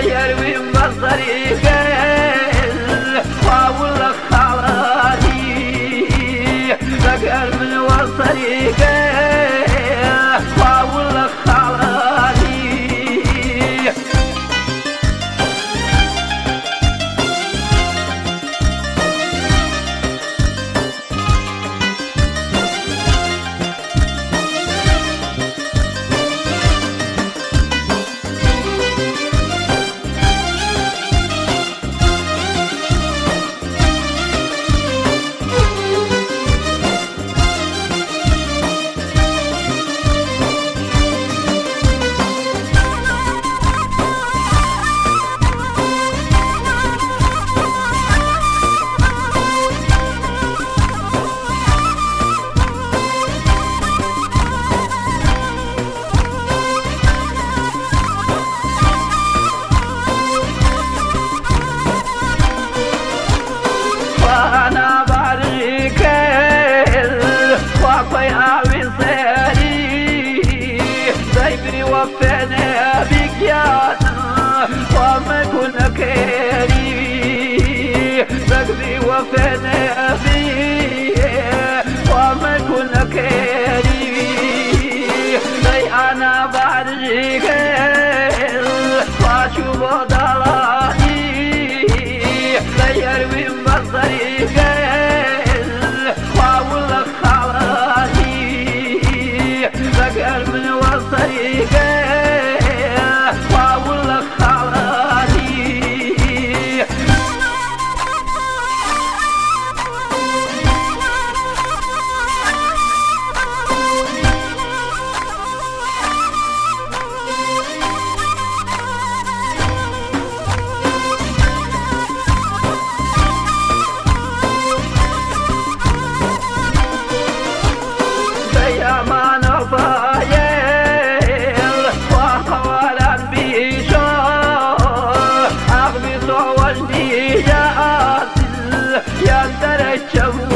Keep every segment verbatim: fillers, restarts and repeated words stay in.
يروي بطريق وأول خالدي ذكر من والطريق وأول خالدي أنا بعرفك وعطي أعوي صيري سيبري وفانا بك يا وما كنا كاري سيبري وفانا بك وما كنا كاري أنا بعرفك وأشوف ضلالي يروي بطريق وأول خالدي ذكر من والطريق وأول خالدي ما نفايل وحوالا بيشار أغبط وجدي جاءت يندرج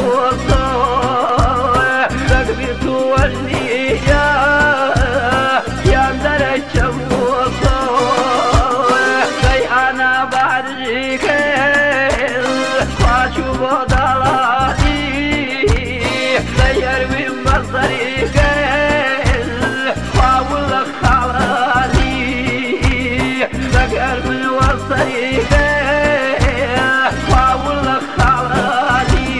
وصار أغبط وجدي جاء يندرج وصار كي أنا بعرفك وأشوف ضلالي يروي بطريق وأول خالدي ذكر من والطريق وأول خالدي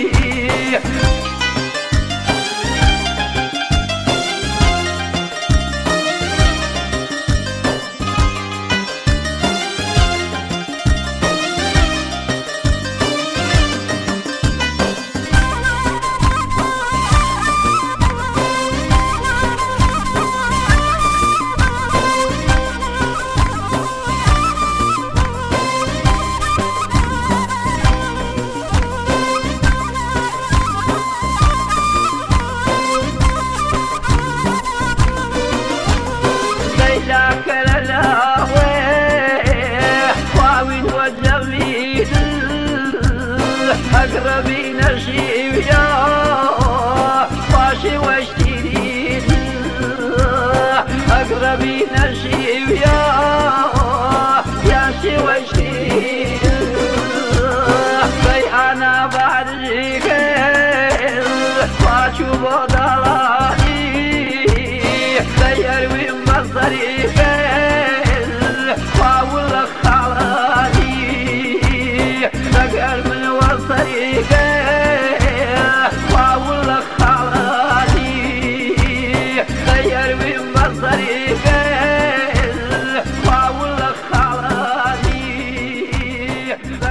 لك للاوي واوين والجميل أقربين الشيب يا واشي واشتريد أقربين الشيب يا ياشي واشتريد في أنا بعرفك واشوف ضلالي يروي بطريق وأول خالدي ذكر من والطريق وأول خالدي يروي بطريق وأول خالدي